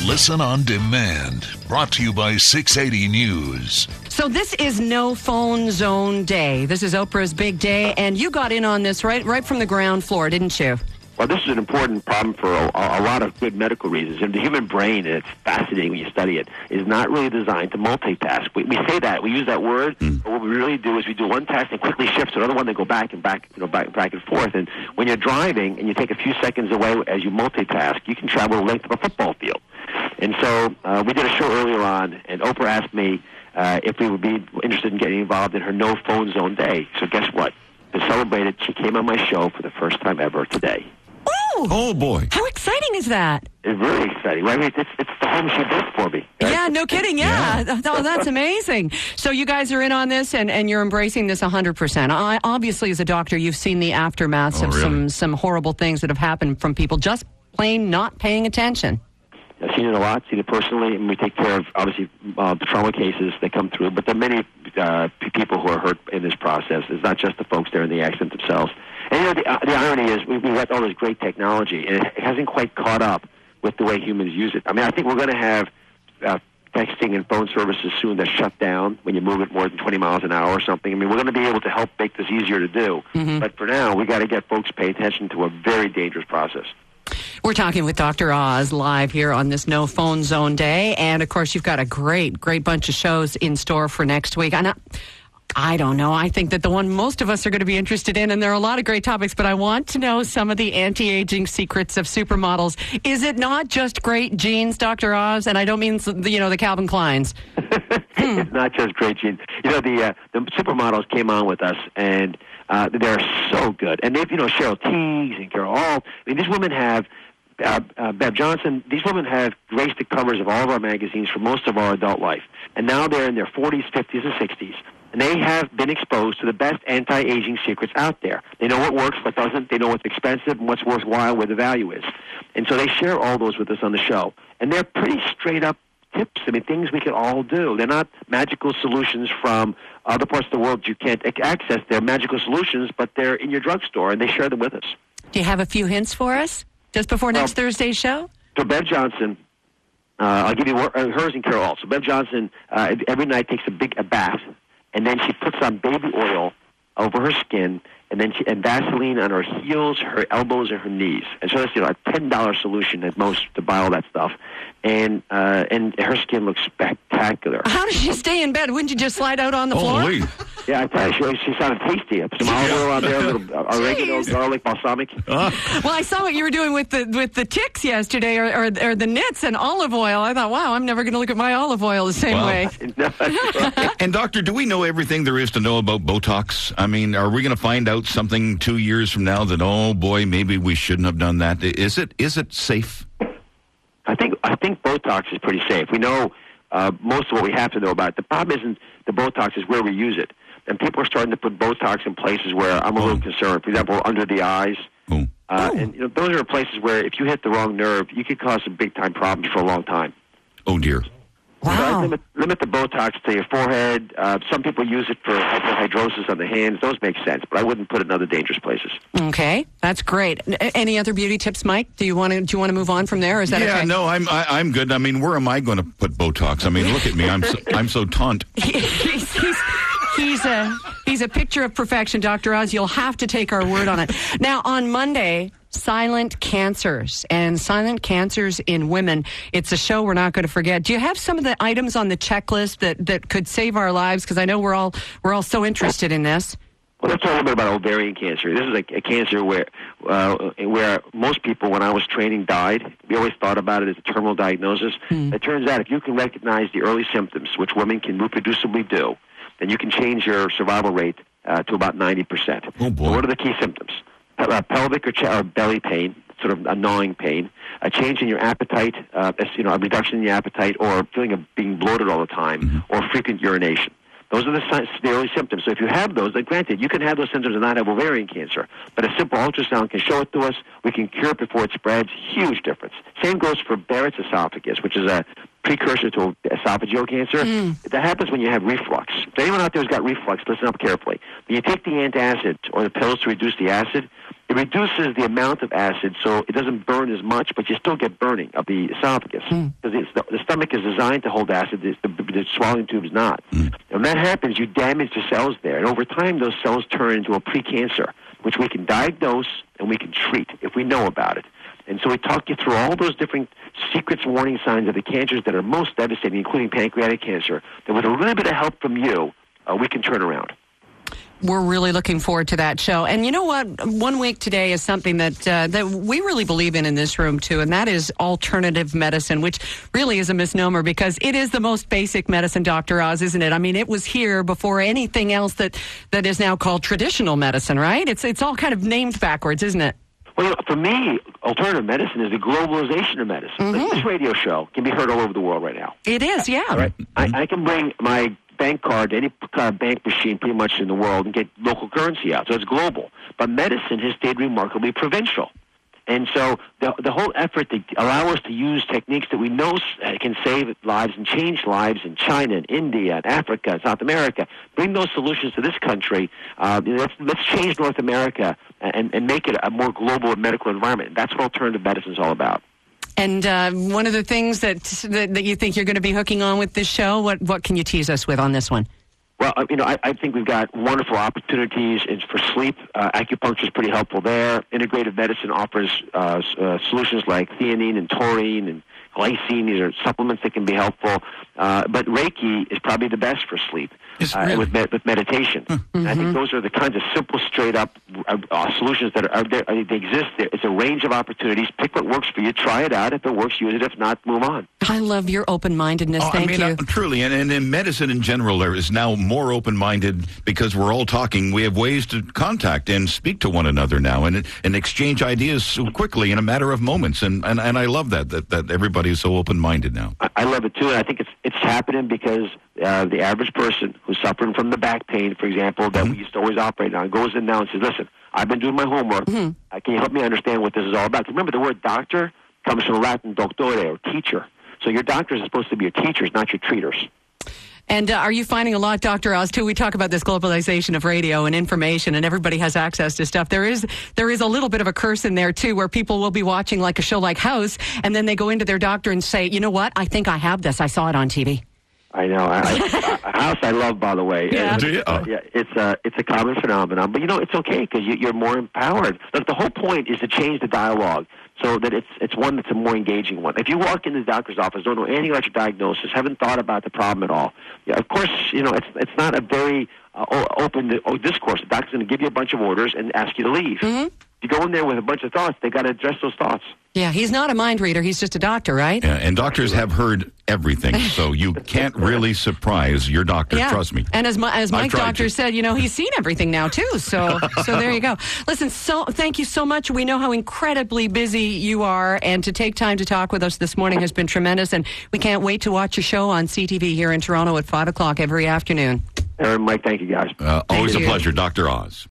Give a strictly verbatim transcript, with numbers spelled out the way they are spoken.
Listen on demand. Brought to you by six eighty News. So this is No Phone Zone Day. This is Oprah's big day, and you got in on this right, right from the ground floor, didn't you? Well, this is an important problem for a, a lot of good medical reasons. And the human brain, and it's fascinating when you study it, is not really designed to multitask. We, we say that, we use that word, mm. but what we really do is we do one task and quickly shift to another one, then go back and back, you know, back, back and forth. And when you're driving and you take a few seconds away as you multitask, you can travel the length of a football field. And so uh, we did a show earlier on, and Oprah asked me uh, if we would be interested in getting involved in her No Phone Zone Day. So guess what? To celebrate it, she came on my show for the first time ever today. Oh, oh boy. How exciting is that? It's really exciting. Right? I mean, it's, it's the home she built for me. Right? Yeah, no kidding. Yeah. yeah. Oh, that's amazing. So you guys are in on this, and, and you're embracing this one hundred percent. I, obviously, as a doctor, you've seen the aftermaths oh, of really? some, some horrible things that have happened from people just plain not paying attention. I've seen it a lot, seen it personally, and we take care of, obviously, uh, the trauma cases that come through. But there are many uh, people who are hurt in this process. It's not just the folks there in the accident themselves. And, you know, the, uh, the irony is we, we've got all this great technology, and it hasn't quite caught up with the way humans use it. I mean, I think we're going to have uh, texting and phone services soon that shut down when you move it more than twenty miles an hour or something. I mean, we're going to be able to help make this easier to do. Mm-hmm. But for now, we got to get folks pay attention to a very dangerous process. We're talking with Doctor Oz live here on this No Phone Zone Day. And, of course, you've got a great, great bunch of shows in store for next week. And I, I don't know. I think that the one most of us are going to be interested in, and there are a lot of great topics, but I want to know some of the anti-aging secrets of supermodels. Is it not just great genes, Doctor Oz? And I don't mean, you know, the Calvin Kleins. It's not just great genes. You know, the, uh, the supermodels came on with us, and uh, they're so good. And they've, you know, Cheryl Teagues and Carol All. I mean, these women have... Uh, uh, Bev Johnson, these women have graced the covers of all of our magazines for most of our adult life. And now they're in their forties, fifties, and sixties. And they have been exposed to the best anti-aging secrets out there. They know what works, what doesn't. They know what's expensive and what's worthwhile, where the value is. And so they share all those with us on the show. And they're pretty straight-up tips. I mean, things we can all do. They're not magical solutions from other parts of the world you can't access. They're magical solutions, but they're in your drugstore, and they share them with us. Do you have a few hints for us? Just before next um, Thursday's show? So Bev Johnson, uh, I'll give you hers and Carol All. So Bev Johnson uh, every night takes a big a bath, and then she puts on baby oil over her skin, and then she, and Vaseline on her heels, her elbows, and her knees. And so that's, you know, a ten dollars solution at most to buy all that stuff. And uh, and her skin looks spectacular. How does she stay in bed? Wouldn't you just slide out on the Holy. floor? Yeah, I tell you, she, she sounded tasty. Some olive oil on there, a little uh, oregano, garlic, balsamic. Uh. Well, I saw what you were doing with the with the ticks yesterday, or, or, or the nits and olive oil. I thought, wow, I'm never going to look at my olive oil the same wow. way. No, that's right. And, doctor, do we know everything there is to know about Botox? I mean, are we going to find out something two years from now that, oh, boy, maybe we shouldn't have done that? Is it is it safe? I think I think Botox is pretty safe. We know uh, most of what we have to know about it. The problem isn't the Botox, is where we use it. And people are starting to put Botox in places where I'm a oh. little concerned. For example, under the eyes. Oh. Uh, oh. And you know, those are places where if you hit the wrong nerve, you could cause some big-time problems for a long time. Oh, dear. Wow. So I limit, limit the Botox to your forehead. Uh, some people use it for hyperhidrosis on the hands. Those make sense, but I wouldn't put it in other dangerous places. Okay, that's great. Any other beauty tips, Mike? Do you want to do you want to move on from there? Or is that yeah, okay? no, I'm I, I'm good. I mean, where am I going to put Botox? I mean, look at me. I'm so, I'm so taunt. he's, he's, he's a he's a picture of perfection, Doctor Oz. You'll have to take our word on it. Now, on Monday, silent cancers and silent cancers in women. It's a show we're not going to forget. Do you have some of the items on the checklist that, that could save our lives? Because I know we're all we're all so interested in this. Well, let's talk a little bit about ovarian cancer. This is a, a cancer where uh, where most people, when I was training, died. We always thought about it as a terminal diagnosis. Mm. It turns out if you can recognize the early symptoms, which women can reproducibly do, then you can change your survival rate uh, to about ninety percent. Oh, boy. So what are the key symptoms? Uh, pelvic or, ch- or belly pain, sort of a gnawing pain, a change in your appetite, uh, you know, a reduction in your appetite, or feeling of being bloated all the time, mm-hmm. or frequent urination. Those are the, the early symptoms. So if you have those, then granted, you can have those symptoms and not have ovarian cancer. But a simple ultrasound can show it to us. We can cure it before it spreads. Huge difference. Same goes for Barrett's esophagus, which is a precursor to esophageal cancer. Mm. That happens when you have reflux. If anyone out there who's got reflux, listen up carefully. When you take the antacid or the pills to reduce the acid, it it reduces the amount of acid, so it doesn't burn as much, but you still get burning of the esophagus. Because mm. the, the stomach is designed to hold acid, the, the, the swallowing tube is not. Mm. And when that happens, you damage the cells there. And over time, those cells turn into a precancer, which we can diagnose and we can treat if we know about it. And so we talk you through all those different secrets, warning signs of the cancers that are most devastating, including pancreatic cancer, that with a little bit of help from you, uh, we can turn around. We're really looking forward to that show. And you know what? One Week Today is something that uh, that we really believe in in this room, too, and that is alternative medicine, which really is a misnomer because it is the most basic medicine, Doctor Oz, isn't it? I mean, it was here before anything else that, that is now called traditional medicine, right? It's, it's all kind of named backwards, isn't it? Well, you know, for me, alternative medicine is the globalization of medicine. Mm-hmm. Like this radio show can be heard all over the world right now. It is, yeah. All right. I, I can bring my bank card to any kind of bank machine pretty much in the world and get local currency out. So it's global. But medicine has stayed remarkably provincial. And so the the whole effort to allow us to use techniques that we know can save lives and change lives in China and India and Africa and South America, bring those solutions to this country. Uh, let's, let's change North America and, and make it a more global medical environment. That's what alternative medicine is all about. And uh, one of the things that, that that you think you're going to be hooking on with this show, what what can you tease us with on this one? Well, you know, I, I think we've got wonderful opportunities for sleep. Uh, acupuncture is pretty helpful there. Integrative medicine offers uh, uh, solutions like theanine and taurine and glycine. These are supplements that can be helpful. Uh, but Reiki is probably the best for sleep uh, really? with, med- with meditation. Mm-hmm. And I think those are the kinds of simple, straight-up uh, uh, solutions that are, are there. I mean, they exist there. It's a range of opportunities. Pick what works for you. Try it out. If it works, use it. If not, move on. I love your open-mindedness. Oh, Thank I mean, you. Uh, truly, and, and in medicine in general, there is now more open-minded because we're all talking. We have ways to contact and speak to one another now and and exchange ideas so quickly in a matter of moments. And, and, and I love that, that, that everybody is so open-minded now. I, I love it, too. And I think it's it's happening because uh, the average person who's suffering from the back pain, for example, that mm-hmm. we used to always operate on, goes in now and says, listen, I've been doing my homework. Mm-hmm. Uh, can you help me understand what this is all about? Remember, the word doctor comes from Latin doctore, or teacher. So your doctors are supposed to be your teachers, not your treaters. And uh, are you finding a lot, Doctor Oz, too? We talk about this globalization of radio and information, and everybody has access to stuff. There is there is a little bit of a curse in there, too, where people will be watching like a show like House, and then they go into their doctor and say, you know what, I think I have this. I saw it on T V. I know. I, I, House I love, by the way. Yeah. Do you? Uh, yeah, it's a, it's a common phenomenon. But, you know, it's okay because you, you're more empowered. Look, the whole point is to change the dialogue so that it's it's one that's a more engaging one. If you walk into the doctor's office, don't know anything about your diagnosis, haven't thought about the problem at all, yeah, of course, you know, it's it's not a very uh, open discourse. The doctor's going to give you a bunch of orders and ask you to leave. Mm-hmm. You go in there with a bunch of thoughts, they got to address those thoughts. Yeah, he's not a mind reader. He's just a doctor, right? Yeah, and doctors have heard everything, so you can't really surprise your doctor, yeah. trust me. And as, my, as Mike Doctor said, you know, he's seen everything now, too. So so there you go. Listen, so thank you so much. We know how incredibly busy you are, and to take time to talk with us this morning has been tremendous, and we can't wait to watch your show on C T V here in Toronto at five o'clock every afternoon. Aaron, Mike, thank you, guys. Uh, always thank a you. pleasure, Doctor Oz.